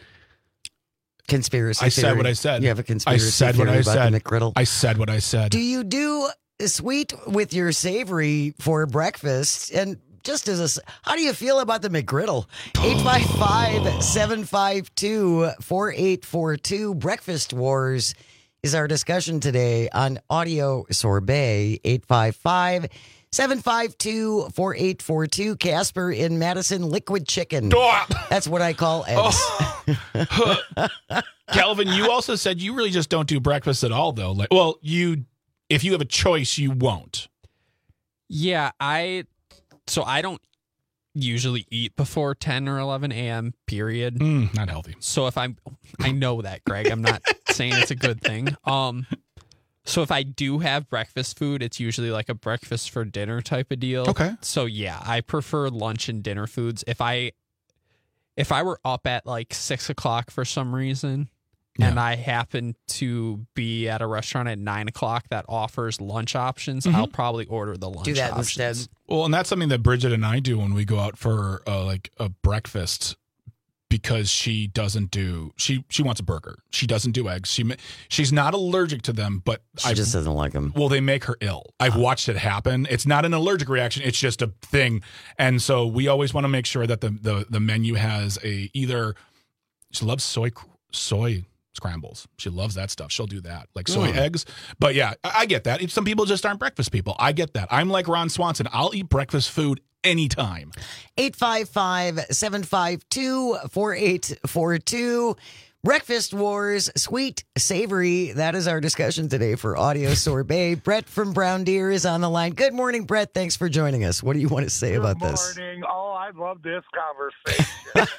Conspiracy I theory. said what I said. You have a conspiracy I said theory what I about said. the McGriddle. I said what I said. Do you do sweet with your savory for breakfast? And just how do you feel about the McGriddle? 855-752-4842. Breakfast Wars is our discussion today on Audio Sorbet. 855-752-4842. Casper in Madison, liquid chicken. That's what I call eggs. Calvin, you also said you really just don't do breakfast at all, though. If you have a choice, you won't. Yeah, I don't usually eat before 10 or 11 a.m., period. Not healthy. So I know that, Greg. I'm not saying it's a good thing. So if I do have breakfast food, it's usually like a breakfast for dinner type of deal. Okay. So yeah, I prefer lunch and dinner foods. If I were up at like 6 o'clock for some reason, and I happen to be at a restaurant at 9 o'clock that offers lunch options, I'll probably order the lunch do that options. instead. Well, and that's something that Bridget and I do when we go out for like a breakfast, because she wants a burger. She doesn't do eggs. She's not allergic to them, but she just doesn't like them. Well, they make her ill. I've watched it happen. It's not an allergic reaction. It's just a thing. And so we always want to make sure that the menu has either she loves soy scrambles. She loves that stuff. She'll do that, like soy eggs. But yeah, I get that. Some people just aren't breakfast people. I get that. I'm like Ron Swanson. I'll eat breakfast food anytime. 855-752-4842. Breakfast Wars, sweet, savory. That is our discussion today for Audio Sorbet. Brett from Brown Deer is on the line. Good morning, Brett. Thanks for joining us. What do you want to say about this? Good morning. Oh, I love this conversation.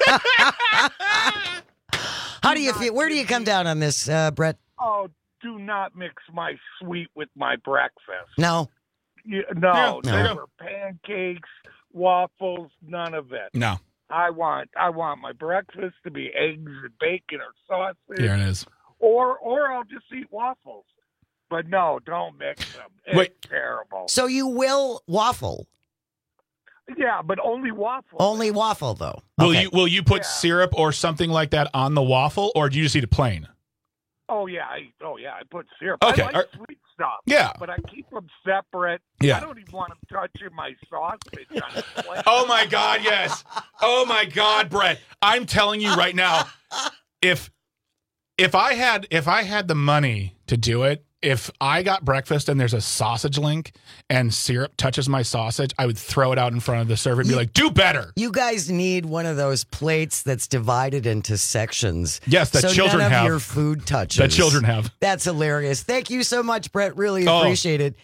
How do you feel? Where do you come down on this, Brett? Oh, do not mix my sweet with my breakfast. No. Never pancakes, waffles, none of it. No. I want my breakfast to be eggs and bacon or sausage. Here it is. Or I'll just eat waffles. But no, don't mix them. It's terrible. So you will waffle? Yeah, but only waffle. Only waffle, though. Will you put syrup or something like that on the waffle, or do you just eat it plain? Oh yeah, I put syrup. Okay. I like sweet stuff. Yeah, but I keep them separate. Yeah. I don't even want them touching my sausage on the plate. Oh my God, yes. Oh my God, Brett. I'm telling you right now, if I had the money to do it, if I got breakfast and there's a sausage link and syrup touches my sausage, I would throw it out in front of the server and be like, do better. You guys need one of those plates that's divided into sections. Yes, that so children none of have. your food touches. That children have. That's hilarious. Thank you so much, Brett. Really appreciate it.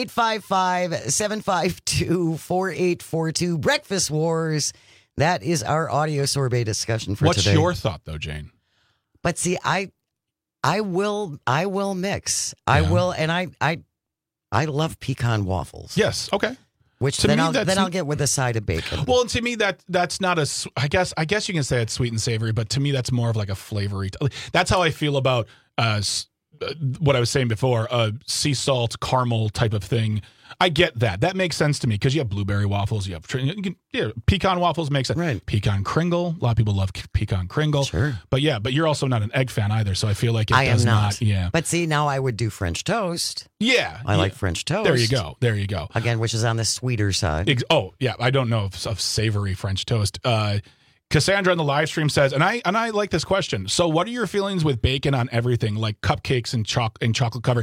855-752-4842. Breakfast Wars. That is our audio sorbet discussion for What's today. your thought, though, Jane? But see, I will mix. I will, and I love pecan waffles. Yes. Okay. Which To then me, I'll get with a side of bacon. Well, to me that's not a. I guess you can say it's sweet and savory, but to me that's more of like a flavory. That's how I feel about what I was saying before, sea salt caramel type of thing. I get that. That makes sense to me because you have blueberry waffles. You have pecan waffles makes sense. Right. Pecan Kringle. A lot of people love pecan Kringle. Sure. But you're also not an egg fan either. So I feel like I does am not. Yeah. But see, now I would do French toast. Yeah. I like French toast. There you go. There you go. Again, which is on the sweeter side. I don't know of savory French toast. Cassandra on the live stream says, and I like this question. So, what are your feelings with bacon on everything, like cupcakes and chocolate cover?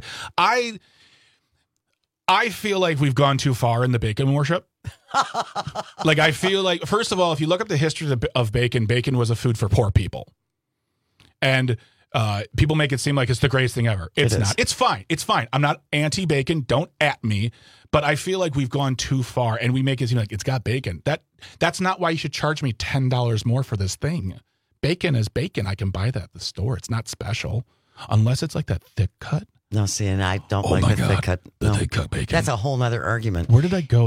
I feel like we've gone too far in the bacon worship. Like, I feel like, first of all, if you look up the history of bacon, bacon was a food for poor people, and people make it seem like it's the greatest thing ever. It's not. It's fine. It's fine. I'm not anti-bacon. Don't at me. But I feel like we've gone too far, and we make it seem like it's got bacon. That's not why you should charge me $10 more for this thing. Bacon is bacon. I can buy that at the store. It's not special, unless it's like that thick cut. No, see, and I don't like the thick cut. The thick cut bacon. That's a whole nother argument. Where did I go?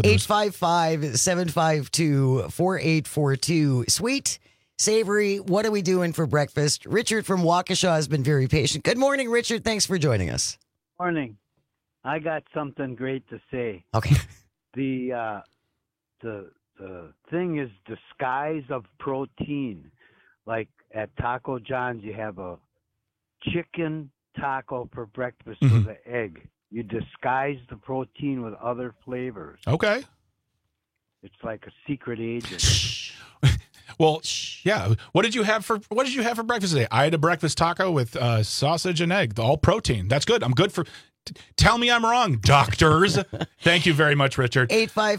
855-752-4842. Sweet, savory, what are we doing for breakfast? Richard from Waukesha has been very patient. Good morning, Richard. Thanks for joining us. Morning. I got something great to say. Okay. The thing is disguise of protein. Like at Taco John's, you have a chicken taco for breakfast with an egg. You disguise the protein with other flavors. Okay. It's like a secret agent. Well, yeah. What did you have for breakfast today? I had a breakfast taco with sausage and egg, all protein. That's good. I'm good for. Tell me I'm wrong, doctors. Thank you very much, Richard.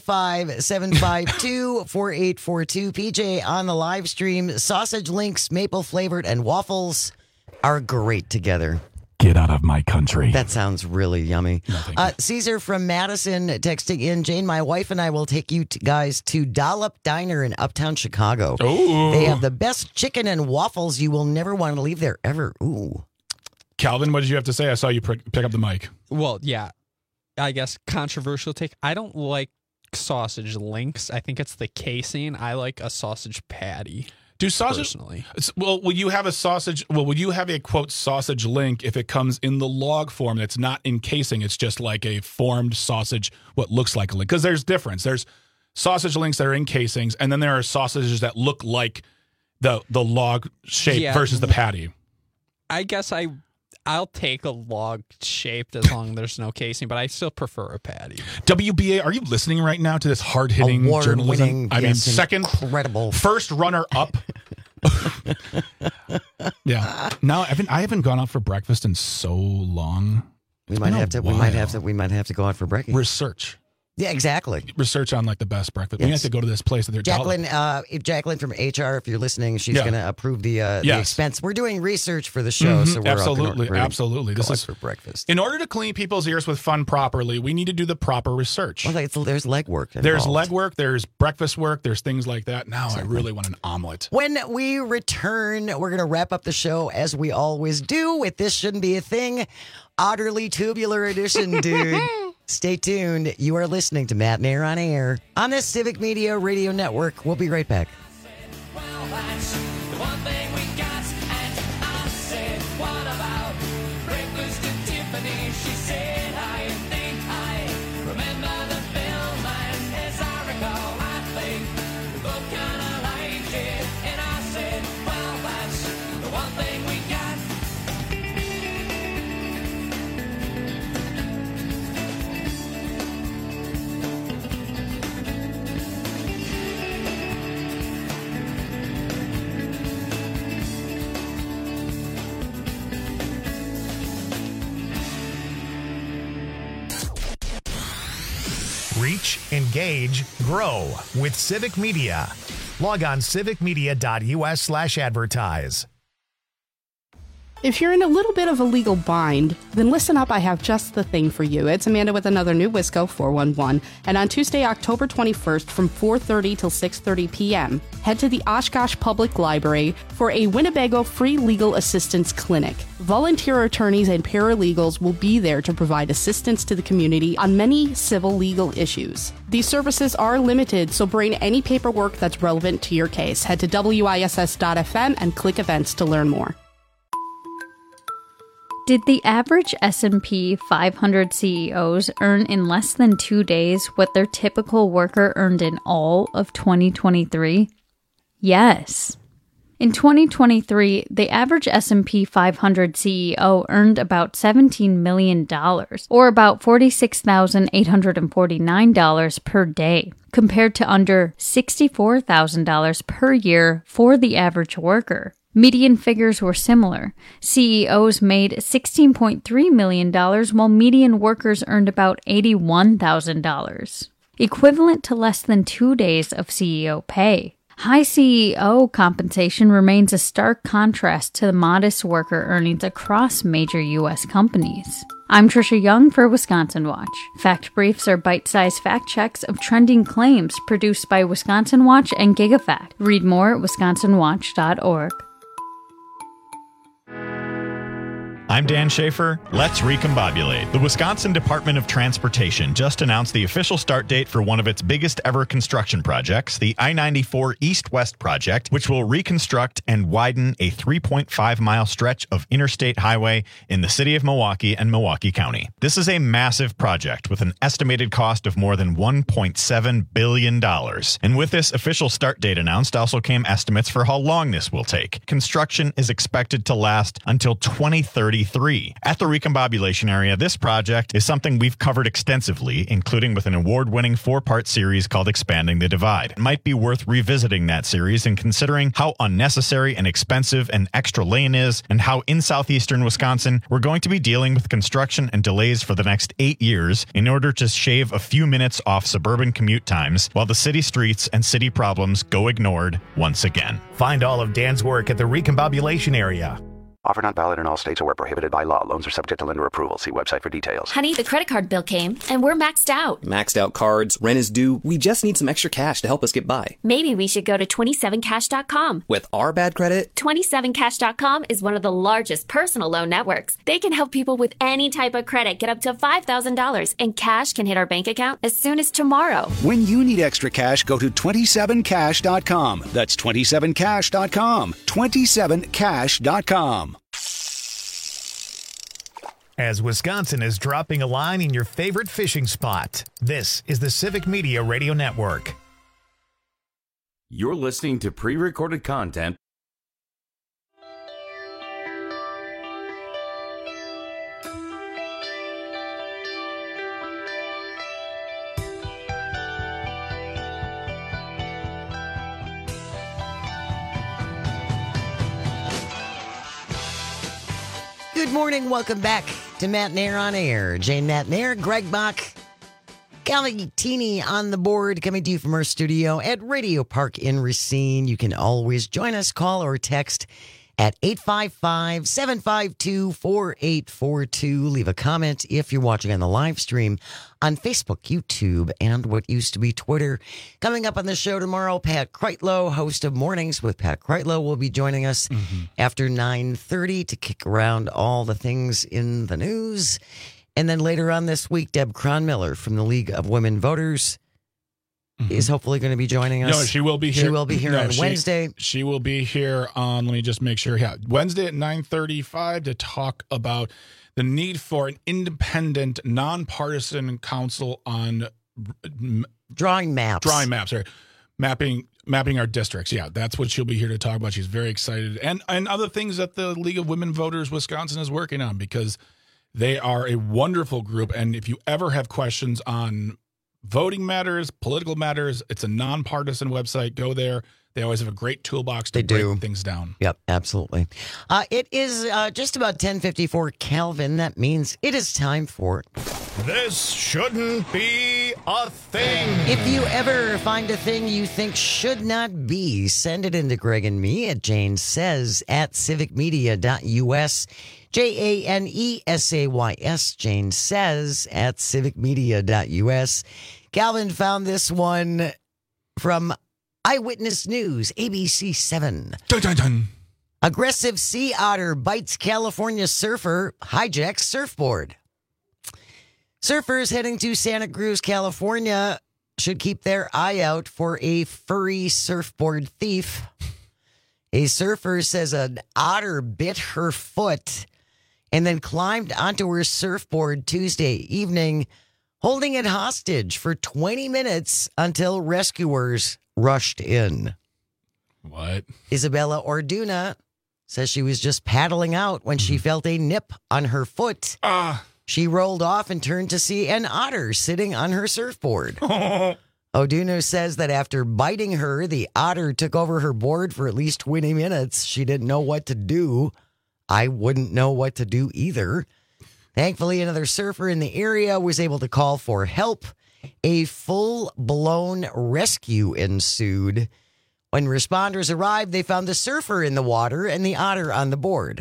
855-752-4842. PJ on the live stream. Sausage links, maple flavored, and waffles are great together. Get out of my country. That sounds really yummy. Caesar from Madison texting in, Jane, my wife and I will take you guys to Dollop Diner in Uptown Chicago. Ooh. They have the best chicken and waffles. You will never want to leave there ever. Ooh. Calvin, what did you have to say? I saw you pick up the mic. Well, yeah, I guess controversial take. I don't like sausage links. I think it's the casing. I like a sausage patty. Do sausage personally? Well, will you have a sausage? Well, will you have a quote sausage link if it comes in the log form? That's not in casing. It's just like a formed sausage. What looks like a link? Because there's difference. There's sausage links that are in casings, and then there are sausages that look like the log shape versus the patty. I guess I'll take a log shaped as long as there's no casing, but I still prefer a patty. WBA, are you listening right now to this hard-hitting journalism? I mean, incredible. First runner-up. Yeah. Now I haven't gone out for breakfast in so long. We might have to go out for breakfast. Research. Yeah, exactly. Research on like the best breakfast. Yes. We have to go to this place that they're Jacqueline from HR, if you're listening, she's going to approve the expense. We're doing research for the show, so we're absolutely. This is for breakfast. In order to clean people's ears with fun properly, we need to do the proper research. Well, there's legwork. There's legwork. There's breakfast work. There's things like that. Now I really want an omelet. When we return, we're going to wrap up the show as we always do with This Shouldn't Be a Thing, Utterly Tubular Edition, dude. Stay tuned. You are listening to Matt and Air on Air on the Civic Media Radio Network. We'll be right back. Reach, engage, grow with Civic Media. Log on civicmedia.us/advertise. If you're in a little bit of a legal bind, then listen up, I have just the thing for you. It's Amanda with another new Wisco 411, and on Tuesday, October 21st from 4:30 till 6:30 p.m., head to the Oshkosh Public Library for a Winnebago free legal assistance clinic. Volunteer attorneys and paralegals will be there to provide assistance to the community on many civil legal issues. These services are limited, so bring any paperwork that's relevant to your case. Head to WISS.FM and click events to learn more. Did the average S&P 500 CEOs earn in less than 2 days what their typical worker earned in all of 2023? Yes. In 2023, the average S&P 500 CEO earned about $17 million, or about $46,849 per day, compared to under $64,000 per year for the average worker. Median figures were similar. CEOs made $16.3 million, while median workers earned about $81,000, equivalent to less than 2 days of CEO pay. High CEO compensation remains a stark contrast to the modest worker earnings across major U.S. companies. I'm Trisha Young for Wisconsin Watch. Fact Briefs are bite-sized fact checks of trending claims produced by Wisconsin Watch and GigaFact. Read more at wisconsinwatch.org. I'm Dan Schaefer. Let's recombobulate. The Wisconsin Department of Transportation just announced the official start date for one of its biggest ever construction projects, the I-94 East-West project, which will reconstruct and widen a 3.5-mile stretch of interstate highway in the city of Milwaukee and Milwaukee County. This is a massive project with an estimated cost of more than $1.7 billion. And with this official start date announced also came estimates for how long this will take. Construction is expected to last until 2030. At the recombobulation area, this project is something we've covered extensively, including with an award-winning 4-part series called Expanding the Divide. It might be worth revisiting that series and considering how unnecessary and expensive an extra lane is, and how in southeastern Wisconsin we're going to be dealing with construction and delays for the next 8 years in order to shave a few minutes off suburban commute times while the city streets and city problems go ignored once again. Find all of Dan's work at the recombobulation area. Offer not valid in all states or where prohibited by law. Loans are subject to lender approval. See website for details. Honey, the credit card bill came, and we're maxed out. Maxed out cards, rent is due. We just need some extra cash to help us get by. Maybe we should go to 27cash.com. With our bad credit? 27cash.com is one of the largest personal loan networks. They can help people with any type of credit get up to $5,000, and cash can hit our bank account as soon as tomorrow. When you need extra cash, go to 27cash.com. That's 27cash.com. 27cash.com. As Wisconsin is dropping a line in your favorite fishing spot, this is the Civic Media Radio Network. You're listening to pre-recorded content. Good morning. Welcome back to Matt Nair on Air. Jane Matt Nair, Greg Bach, Callie Teeny on the board, coming to you from our studio at Radio Park in Racine. You can always join us, call or text at 855-752-4842. Leave a comment if you're watching on the live stream on Facebook, YouTube, and what used to be Twitter. Coming up on the show tomorrow, Pat Kreitlow, host of Mornings with Pat Kreitlow, will be joining us after 9:30 to kick around all the things in the news. And then later on this week, Deb Cronmiller from the League of Women Voters is hopefully going to be joining us. No, she will be here. She will be here on Wednesday. She will be here on, let me just make sure. Yeah, Wednesday at 9:35 to talk about the need for an independent, nonpartisan council on drawing maps. Mapping our districts. Yeah, that's what she'll be here to talk about. She's very excited. And other things that the League of Women Voters Wisconsin is working on, because they are a wonderful group. And if you ever have questions on voting matters, political matters, it's a nonpartisan website. Go there. They always have a great toolbox to break things down. Yep, absolutely. It is just about 10:54 Kelvin. That means it is time for... This shouldn't be a thing. If you ever find a thing you think should not be, send it into Greg and me at Jane Says at civicmedia.us. JANESAYS, Jane Says at civicmedia.us. Calvin found this one from Eyewitness News, ABC 7. Dun, dun, dun. Aggressive sea otter bites California surfer, hijacks surfboard. Surfers heading to Santa Cruz, California should keep their eye out for a furry surfboard thief. A surfer says an otter bit her foot and then climbed onto her surfboard Tuesday evening, holding it hostage for 20 minutes until rescuers rushed in. What? Isabella Orduna says she was just paddling out when she felt a nip on her foot. She rolled off and turned to see an otter sitting on her surfboard. Orduna says that after biting her, the otter took over her board for at least 20 minutes. She didn't know what to do. I wouldn't know what to do either. Thankfully, another surfer in the area was able to call for help. A full-blown rescue ensued. When responders arrived, they found the surfer in the water and the otter on the board.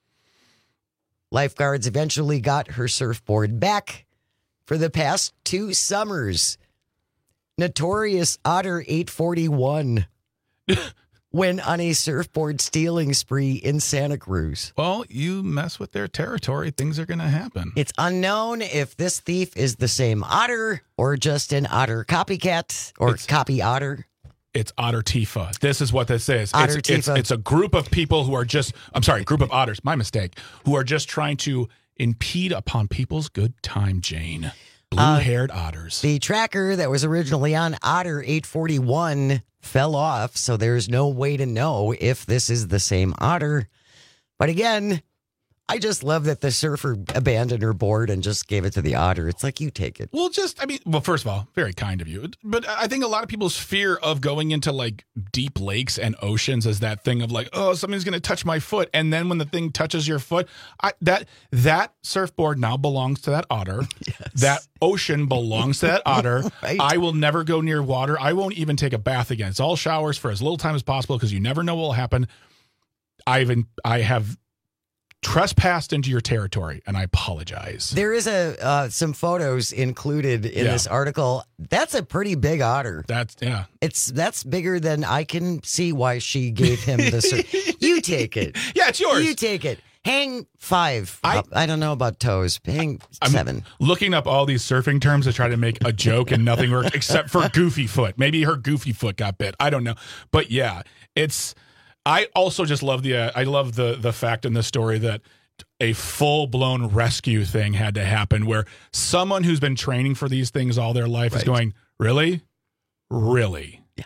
Lifeguards eventually got her surfboard back. For the past 2 summers, notorious Otter 841 went on a surfboard stealing spree in Santa Cruz. Well, you mess with their territory, things are going to happen. It's unknown if this thief is the same otter or just an otter copycat or copy otter. It's Otter Tifa. This is what this is. Otter Tifa. It's a group of people who are just, group of otters, my mistake, who are just trying to impede upon people's good time, Jane. Blue-haired otters. The tracker that was originally on Otter 841 fell off, so there's no way to know if this is the same otter. But again, I just love that the surfer abandoned her board and just gave it to the otter. It's like, you take it. Well, first of all, very kind of you. But I think a lot of people's fear of going into like deep lakes and oceans is that thing of like, oh, something's going to touch my foot. And then when the thing touches your foot, that surfboard now belongs to that otter. Yes. That ocean belongs to that otter. Right. I will never go near water. I won't even take a bath again. It's all showers for as little time as possible because you never know what will happen. I have trespassed into your territory, and I apologize. There is some photos included in this article. That's a pretty big otter. That's bigger than I can see why she gave him the. You take it. Yeah, it's yours. You take it. Hang 5. I don't know about toes. Hang 7. I'm looking up all these surfing terms to try to make a joke, and nothing worked except for goofy foot. Maybe her goofy foot got bit. I don't know, but yeah, it's. I also just love the fact in the story that a full-blown rescue thing had to happen where someone who's been training for these things all their life is going, really? Really? Yeah.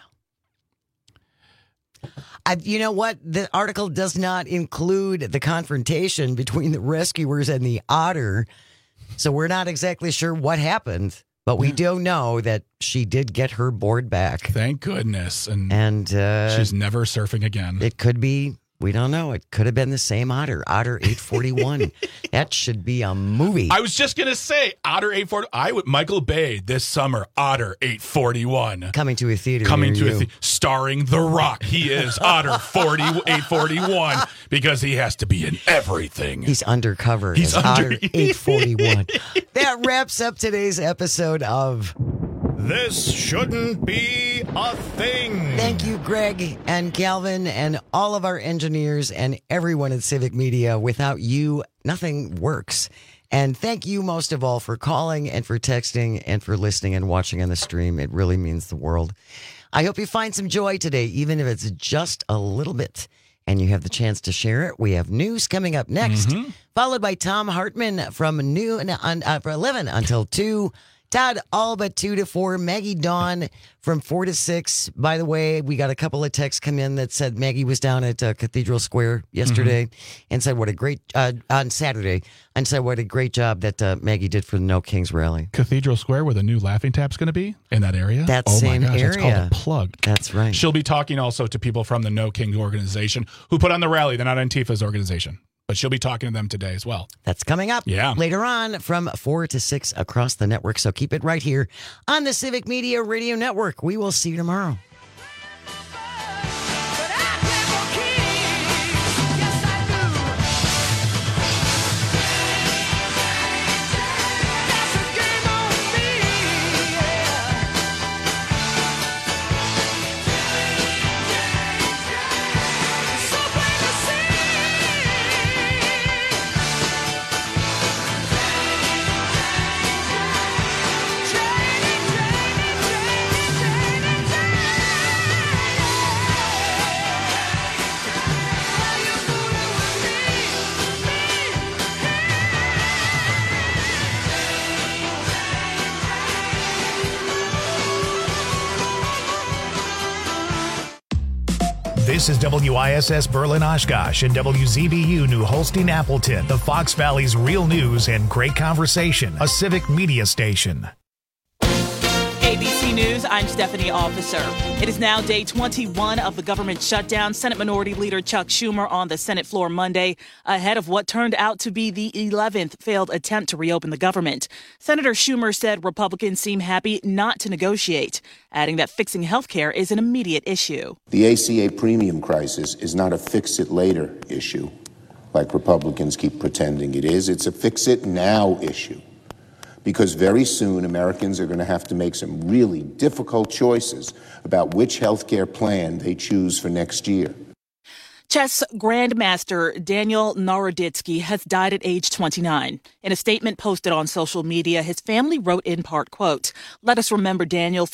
You know what? The article does not include the confrontation between the rescuers and the otter, so we're not exactly sure what happened. But we do know that she did get her board back. Thank goodness. And she's never surfing again. It could be, we don't know. It could have been the same otter, Otter 841. That should be a movie. I was just going to say, Otter 841. Michael Bay this summer, Otter 841. Coming to a theater. Starring The Rock. He is Otter 841 because he has to be in everything. He's undercover as Otter 841. That wraps up today's episode of This Shouldn't Be a Thing. Thank you, Greg and Calvin and all of our engineers and everyone at Civic Media. Without you, nothing works. And thank you most of all for calling and for texting and for listening and watching on the stream. It really means the world. I hope you find some joy today, even if it's just a little bit, and you have the chance to share it. We have news coming up next, followed by Tom Hartman from noon for 11 until 2. Todd Alba 2 to 4, Maggie Dawn from 4 to 6. By the way, we got a couple of texts come in that said Maggie was down at Cathedral Square yesterday and said what a great on Saturday and said what a great job that Maggie did for the No Kings rally. Cathedral Square, where the new Laughing Tap's going to be in that area. That same area. That's called a plug. That's right. She'll be talking also to people from the No Kings organization who put on the rally, the Not Antifa's organization. But she'll be talking to them today as well. That's coming up later on from 4 to 6 across the network. So keep it right here on the Civic Media Radio Network. We will see you tomorrow. This is WISS Berlin Oshkosh and WZBU New Holstein Appleton, the Fox Valley's real news and great conversation, a civic media station. ABC News, I'm Stephanie Officer. It is now day 21 of the government shutdown. Senate Minority Leader Chuck Schumer on the Senate floor Monday ahead of what turned out to be the 11th failed attempt to reopen the government. Senator Schumer said Republicans seem happy not to negotiate, adding that fixing health care is an immediate issue. The ACA premium crisis is not a fix-it-later issue, like Republicans keep pretending it is. It's a fix-it-now issue. Because very soon Americans are going to have to make some really difficult choices about which health care plan they choose for next year. Chess grandmaster Daniel Naroditsky has died at age 29. In a statement posted on social media, his family wrote in part, quote, "Let us remember Daniel